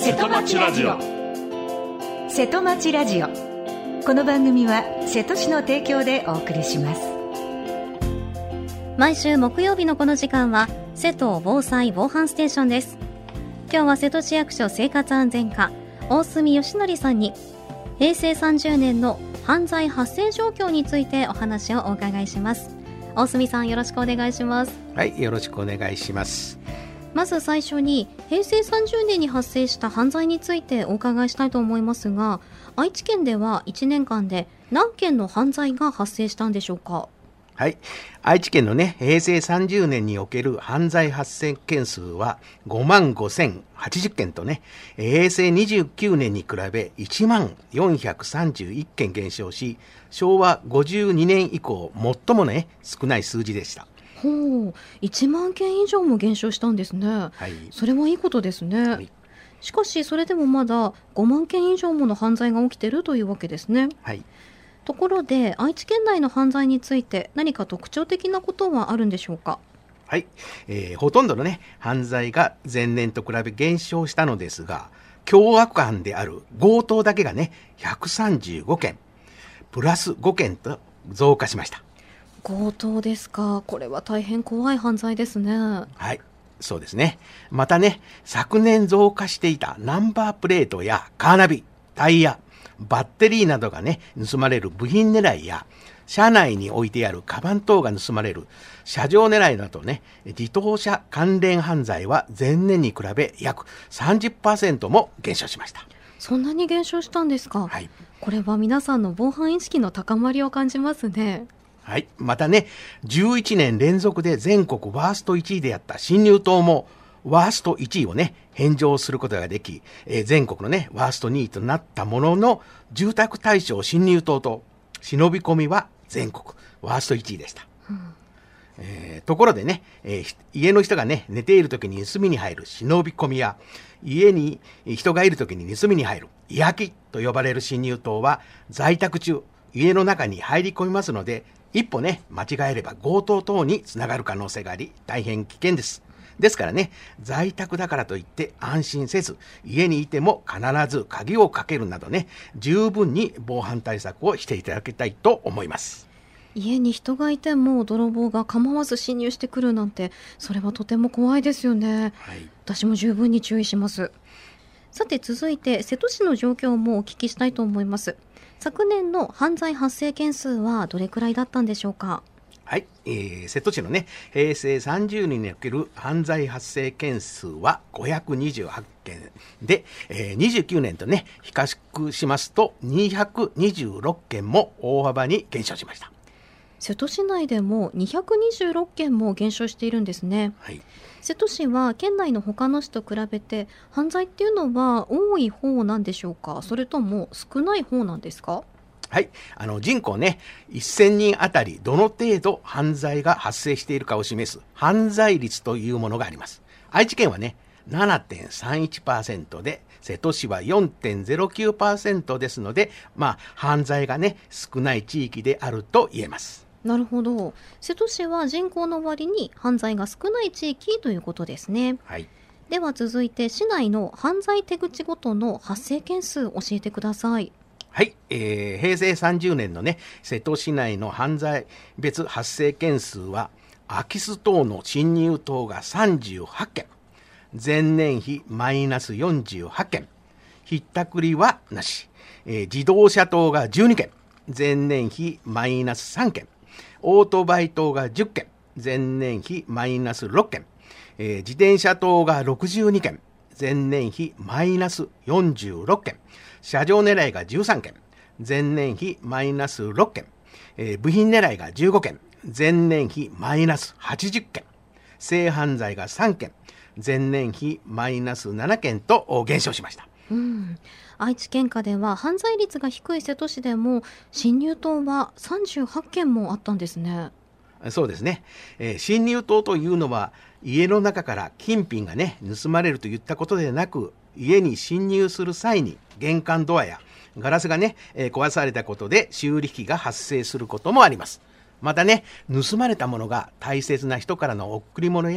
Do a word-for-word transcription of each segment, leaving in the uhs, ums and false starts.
瀬戸町ラジオ。瀬戸町ラジオ、この番組は瀬戸市の提供でお送りします。 毎週木曜日のこの時間は瀬戸防災防犯ステーションです。今日は瀬戸市役所生活安全課大隅義則さんにへいせいさんじゅうねんの犯罪発生状況についてお話をお伺いします。大隅さん、よろしくお願いします。 はい、よろしくお願いします。 まず最初にへいせいさんじゅうねんに発生した犯罪についてお伺いしたいと思いますが、愛知県ではいちねんかんで何件の犯罪が発生したんでしょうか？ はい、愛知県のね、へいせいさんじゅうねんにおける犯罪発生件数はごまんごせんはちじゅっけんとね、へいせいにじゅうきゅうねんに比べいちまんよんひゃくさんじゅういっけん減少し、しょうわごじゅうにねん以降最もね、少ない数字でした。 ほう、いちまんけん以上も減少したんですね。 はい、 それはいいことですね。はい、しかしそれでもまだごまんけん以上もの犯罪が起きているというわけですね。 はい、 ところで愛知県内の犯罪について何か特徴的なことはあるんでしょうか？ はい、えー、ほとんどのね、犯罪が前年と比べ減少したのですが、凶悪犯である強盗だけがね、ひゃくさんじゅうごけんプラスごけんと増加しました。 強盗ですか。これは大変怖い犯罪ですね。 はい、そうですね。またね、昨年増加していたナンバープレートやカーナビ、タイヤ、バッテリーなどがね、盗まれる部品狙いや、車内に置いてあるカバン等が盗まれる車上狙いなどね、自動車関連犯罪は前年に比べ約 さんじゅっパーセント も減少しました。 そんなに減少したんですか？ はい、 これは皆さんの防犯意識の高まりを感じますね。 はい、またね、じゅういちねん連続で全国ワーストいちいであった侵入盗もワーストいちいをね、返上することができ、えー、全国のね、ワーストにいとなったものの、住宅対象侵入盗と忍び込みは全国ワーストいちいでした。うんえー、ところでね、えー、家の人がね、寝ている時に盗みに入る忍び込みや、家に人がいる時に盗みに入る居空きと呼ばれる侵入盗は、在宅中、家の中に入り込みますので、一歩ね、間違えれば強盗等につながる可能性があり、大変危険です。ですからね、在宅だからといって安心せず、家にいても必ず鍵をかけるなどね、十分に防犯対策をしていただきたいと思います。 家に人がいても泥棒が構わず侵入してくるなんて、それはとても怖いですよね。はい、私も十分に注意します。さて続いて瀬戸市の状況もお聞きしたいと思います。昨年の犯罪発生件数はどれくらいだったんでしょうか？ はい、えー、瀬戸市のね、へいせいさんじゅうねんにおける犯罪発生件数はごひゃくにじゅうはちけんで、えー、にじゅうきゅうねんとね、比較しますとにひゃくにじゅうろっけんも大幅に減少しました。 瀬戸市内でもにひゃくにじゅうろっけんも減少しているんですね。はい、瀬戸市は県内の他の市と比べて犯罪っていうのは多い方なんでしょうか？それとも少ない方なんですか？ はい、あの人口ね、せんにんあたりどの程度犯罪が発生しているかを示す犯罪率というものがあります。愛知県はね、ななてんさんいちパーセント で、瀬戸市は よんてんゼロきゅうパーセント ですので、まあ犯罪がね、少ない地域であると言えます。 なるほど。瀬戸市は人口の割に犯罪が少ない地域ということですね。はい、では続いて市内の犯罪手口ごとの発生件数教えてください。 はい、えー、へいせいさんじゅうねんのね、瀬戸市内の犯罪別発生件数は、空き巣等の侵入等がさんじゅうはっけん、前年比マイナスよんじゅうはっけん、ひったくりはなし、えー、自動車等がじゅうにけん、前年比マイナスさんけん、オートバイ等がじゅっけん、前年比マイナスろっけん、えー、自転車等がろくじゅうにけん、前年比マイナスよんじゅうろっけん、車上狙いがじゅうさんけん、前年比マイナスろっけん、えー、部品狙いがじゅうごけん、前年比マイナスはちじゅっけん、性犯罪がさんけん、前年比マイナスななけんと減少しました。 うん、愛知県下では犯罪率が低い瀬戸市でも侵入盗はさんじゅうはっけんもあったんですね。 そうですね、えー、侵入盗というのは家の中から金品がね盗まれるといったことでなく、家に侵入する際に玄関ドアやガラスがね、えー、壊されたことで修理費が発生することもあります。またね、盗まれたものが大切な人からの贈り物や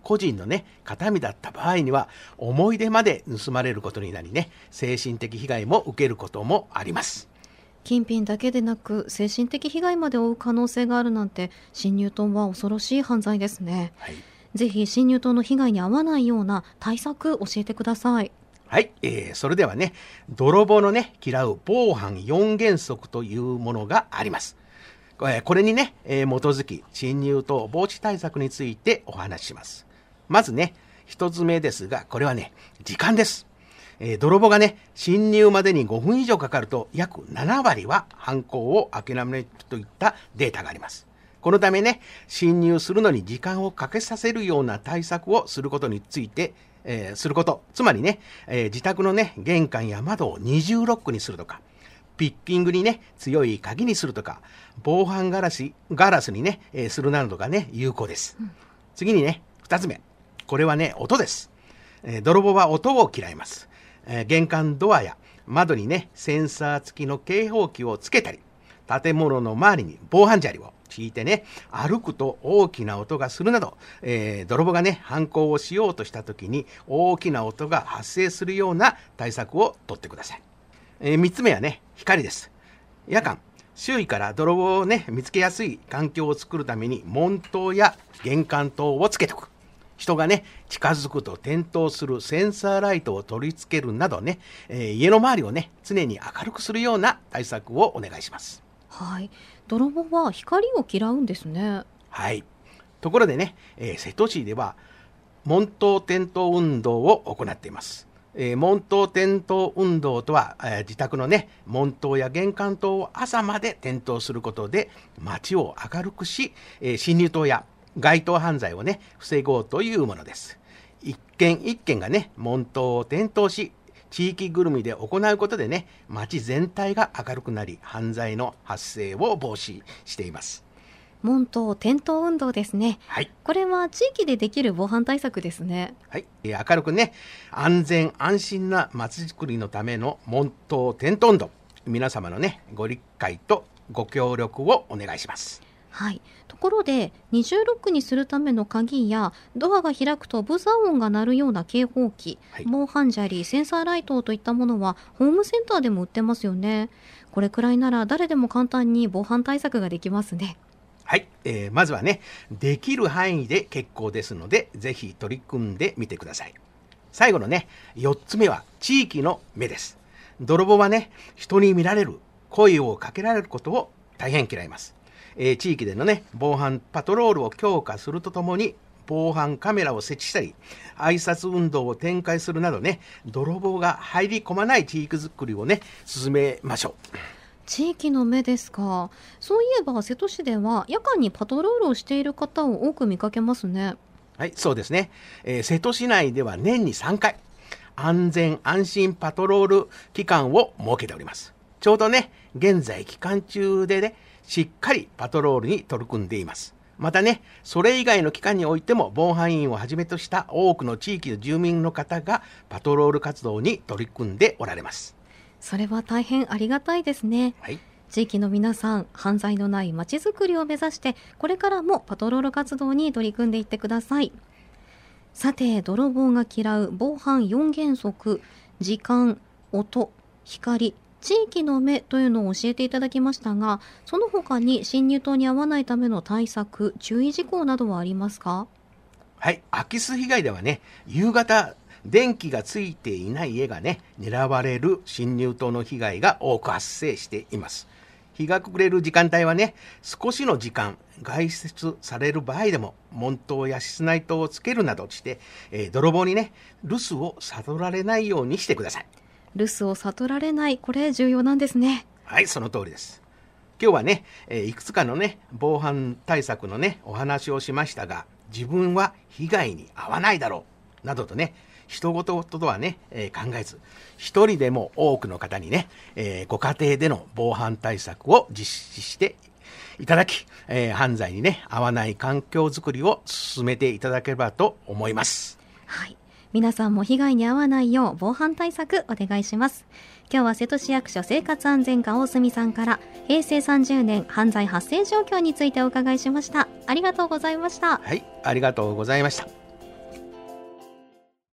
個人のね、形見だった場合には、思い出まで盗まれることになりね、精神的被害も受けることもあります。 金品だけでなく精神的被害まで負う可能性があるなんて、侵入盗は恐ろしい犯罪ですね。はい、ぜひ侵入盗の被害に遭わないような対策教えてください。 はい、えー、それではね、泥棒のね、嫌う防犯よん原則というものがあります。これにね、えー、基づき侵入盗防止対策についてお話しします。まずね、一つ目ですが、これはね、時間です。えー、泥棒がね、侵入までにごふん以上かかると約ななわりは犯行を諦めるといったデータがあります。このためね、侵入するのに時間をかけさせるような対策をすることについて、えー、すること。つまりね、えー、自宅のね、玄関や窓を二重ロックにするとか、ピッキングにね、強い鍵にするとか、防犯ガラス、ガラスにね、えー、するなどがね、有効です。うん、次にね、二つ目。これはね、音です。えー、泥棒は音を嫌います。えー、玄関ドアや窓にね、センサー付きの警報器をつけたり、建物の周りに防犯砂利を敷いてね、歩くと大きな音がするなど、えー、泥棒がね、犯行をしようとしたときに大きな音が発生するような対策を取ってください。えー、三つ目はね、光です。夜間、周囲から泥棒をね、見つけやすい環境を作るために門灯や玄関灯をつけておく。人がね、近づくと点灯するセンサーライトを取り付けるなどね、えー、家の周りをね、常に明るくするような対策をお願いします。 はい。泥棒は光を嫌うんですね。 はい。ところでね、えー、瀬戸市では門灯点灯運動を行っています。えー、門灯点灯運動とは、えー、自宅のね、門灯や玄関灯を朝まで点灯することで街を明るくし、えー、侵入盗や街頭犯罪をね、防ごうというものです。一軒一軒がね、門灯を点灯し、地域ぐるみで行うことでね、街全体が明るくなり、犯罪の発生を防止しています。 門灯点灯運動ですね。 はい。 これは地域でできる防犯対策ですね。 はい。明るくね、安全安心な街づくりのための門灯点灯運動、皆様のね、ご理解とご協力をお願いします。 はい。ところで、二重ロックにするための鍵やドアが開くとブザー音が鳴るような警報器、はい、防犯砂利、センサーライトといったものはホームセンターでも売ってますよね。これくらいなら誰でも簡単に防犯対策ができますね。 はい、えー、まずはね、できる範囲で結構ですので、ぜひ取り組んでみてください。最後のね、よっつめは地域の目です。泥棒はね、人に見られる、声をかけられることを大変嫌います。えー、地域でのね、防犯パトロールを強化するとともに、防犯カメラを設置したり、挨拶運動を展開するなどね、泥棒が入り込まない地域づくりをね、進めましょう。 地域の目ですか。そういえば瀬戸市では夜間にパトロールをしている方を多く見かけますね。 はい、そうですね。えー、瀬戸市内では年にさんかい、安全安心パトロール期間を設けております。ちょうどね、現在期間中でね、しっかりパトロールに取り組んでいます。またね、それ以外の期間においても防犯員をはじめとした多くの地域の住民の方がパトロール活動に取り組んでおられます。 それは大変ありがたいですね。 はい。 地域の皆さん、犯罪のない街づくりを目指してこれからもパトロール活動に取り組んでいってください。さて、泥棒が嫌う防犯よん原則、時間、音、光、地域の目というのを教えていただきましたが、その他に侵入盗に遭わないための対策、注意事項などはありますか？ はい、空き巣被害ではね、夕方電気がついていない家がね、狙われる侵入盗の被害が多く発生しています。日が暮れる時間帯はね、少しの時間外出される場合でも門灯や室内灯をつけるなどして、えー、泥棒にね、留守を悟られないようにしてください。 留守を悟られない、これ重要なんですね。 はい、その通りです。今日はね、えー、いくつかのね、防犯対策のね、お話をしましたが、自分は被害に遭わないだろうなどとね、人事とはね、えー、考えず、一人でも多くの方にね、えー、ご家庭での防犯対策を実施していただき、えー、犯罪にね、合わない環境づくりを進めていただければと思います。 はい。皆さんも被害に遭わないよう防犯対策お願いします。今日は瀬戸市役所生活安全課大隅さんからへいせいさんじゅうねん犯罪発生状況についてお伺いしました。ありがとうございました。 はい、ありがとうございました。